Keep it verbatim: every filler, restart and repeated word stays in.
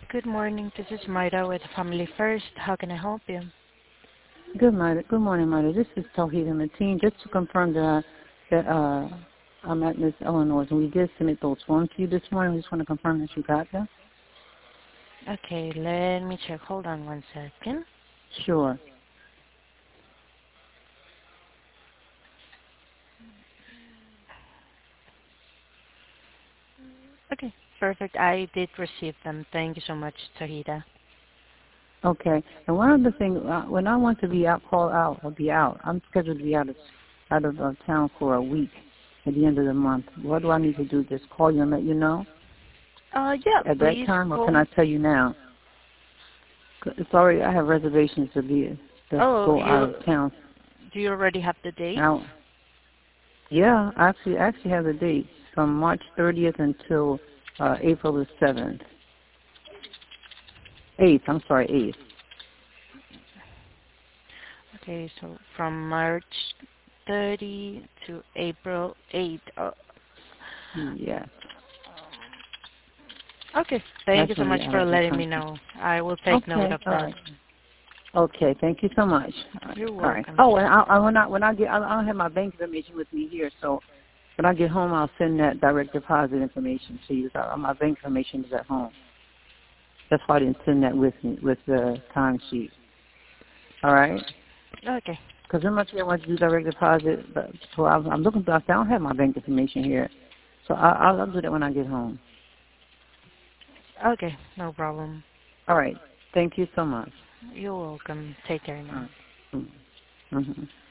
Good morning. This is Maida with Family First. How can I help you? Good morning, good morning, Mother. This is Tawhida Mateen. Just to confirm that, I, that uh, I'm at Miss Eleanor's, and we did submit those forms to you this morning. We just want to confirm that you got them. Okay, let me check. Hold on one second. Sure. Okay, perfect. I did receive them. Thank you so much, Tawhida. Okay. And one other thing, uh, when I want to be out, call out, or be out, I'm scheduled to be out of out of uh, town for a week at the end of the month. What do I need to do? Just call you and let you know Uh, yeah, at that please time, or call. can I tell you now? 'Cause it's already, I have reservations to be to Oh, go out you of town. do you already have the dates? Now, yeah, I actually I actually have the dates from March thirtieth until uh, April the seventh. eighth, I'm sorry, eighth. Okay, so from March thirtieth to April eighth. Oh, Yes. okay, thank you That's so when much we're out for of the letting me country. know. I will take note Okay, of all that. right. Okay, thank you so much. All right. You're All right. welcome. Oh, and I, I, when I when I get, I, I don't have my bank information with me here, so when I get home, I'll send that direct deposit information to you. So my bank information is at home. That's why I didn't send that with me with the timesheet. All right. Okay. Because how much I want to do direct deposit, but so I'm, I'm looking for. I don't have my bank information here, so I, I'll, I'll do that when I get home. Okay, no problem. All right. Thank you so much. You're welcome. Take care All now. right. Mm-hmm.